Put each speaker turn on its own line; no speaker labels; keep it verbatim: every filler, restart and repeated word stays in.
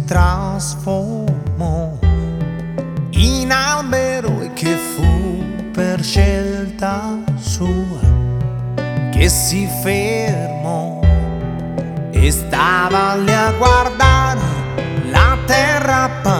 trasformò in albero e che fu per scelta sua che si fermò e stava lì a guardare la terra